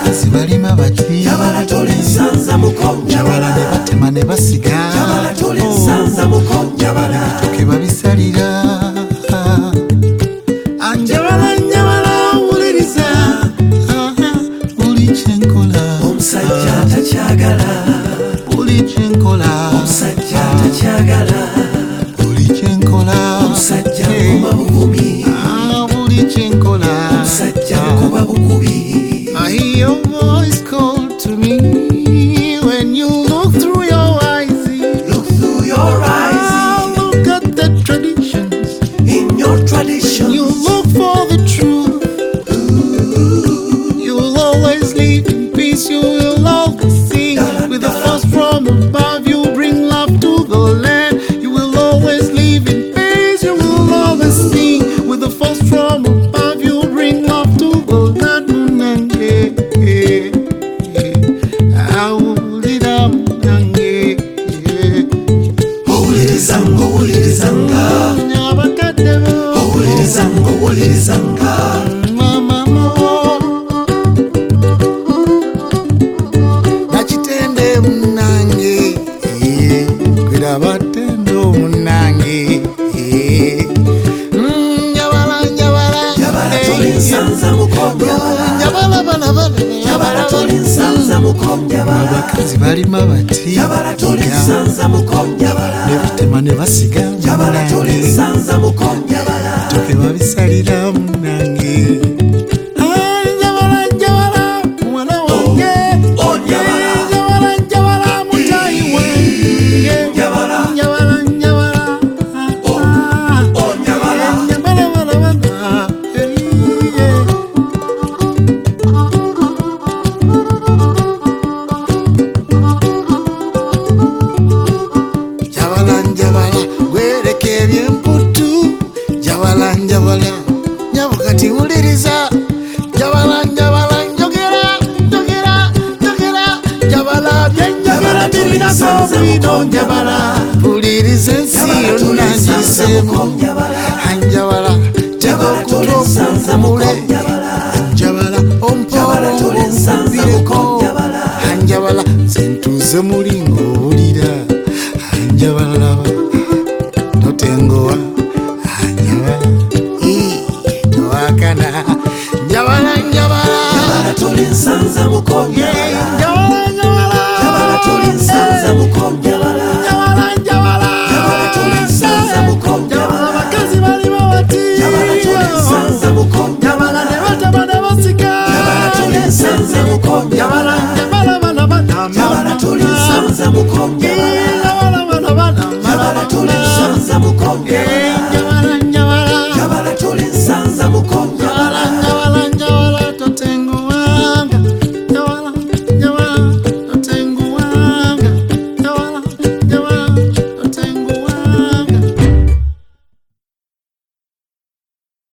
abakazi balima bati Jabala tole nsanza muko Jabala ne batema ne basiga Jabala tole nsanza muko Jabala ebitooke babisalira anjabala njabala wuliriza buli kyenkola omusajja takyagala buli kyenkola omusajja takyagala buli kyenkola omusajja kuba bukubi buli kyenkola omusajja kuba bukubi I hear your voice call to me when you look through your eyes. Look through your eyes Look at the traditions. in your tradition You look for the truth. You will always live in peace. You will always sing with the force from above. You bring love to the land. You will always live in peace. You will always sing with the force from above. You bring love to the land. Owulirizanga owulirizanga owulirizanga owulirizanga nakitende munange kwera batende omunange njabala njabala Jabala tole nsanza muko njabala bana Jabala tole nsanza muko Jabala abakazi balima bati Jabala tole nsanza muko Jabala ne batema ne basiga Jabala tole nsanza muko Jabala ebitooke babisalira munange njabala njabala mwana wange Oh Jabala njabala njabala mutayi wange Jabala njabala njabala Oh Jabala njabala bana bana Jabala njabala gwereka ebyemputu Jabala njabala nyabukati wuliriza Jabala njabala njogera njogera njogera Jabala byenjagala birinaso bino njabala wuliriza ensi yonna ngiseemu anjabala tega okutoka omule anjabala ompoombireko anjabala sentuze mulingo owulira anjabala laba totengowa anjabala towakana njabala njabala Jabala tole nsanza muko Jabala njabala njabala Jabala tole nsanza muko